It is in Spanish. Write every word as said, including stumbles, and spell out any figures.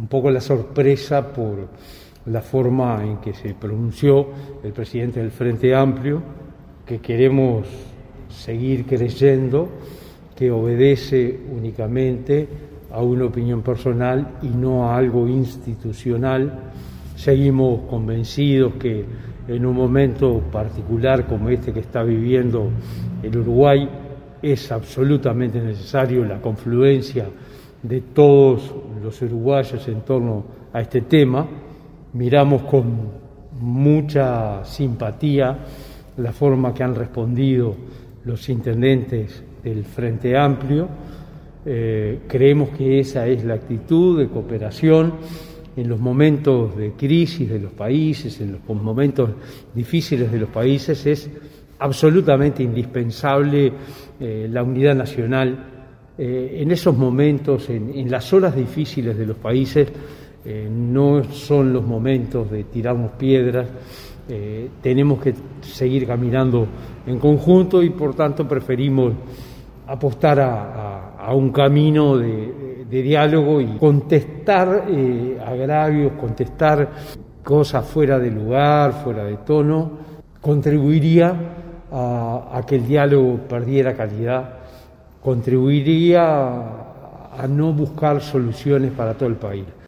un poco la sorpresa por la forma en que se pronunció el presidente del Frente Amplio, que queremos seguir creyendo que obedece únicamente a una opinión personal y no a algo institucional. Seguimos convencidos que en un momento particular como este que está viviendo el Uruguay es absolutamente necesario la confluencia de todos los uruguayos en torno a este tema. Miramos con mucha simpatía la forma que han respondido los intendentes del Frente Amplio. Eh, creemos que esa es la actitud de cooperación en los momentos de crisis de los países, en los momentos difíciles de los países. Es absolutamente indispensable eh, la unidad nacional. Eh, en esos momentos, en, en las horas difíciles de los países, eh, no son los momentos de tirarnos piedras. Eh, tenemos que seguir caminando en conjunto y por tanto preferimos apostar a, a, a un camino de, de, de diálogo y contestar eh, agravios, contestar cosas fuera de lugar, fuera de tono, contribuiría a, a que el diálogo perdiera calidad, contribuiría a, a no buscar soluciones para todo el país.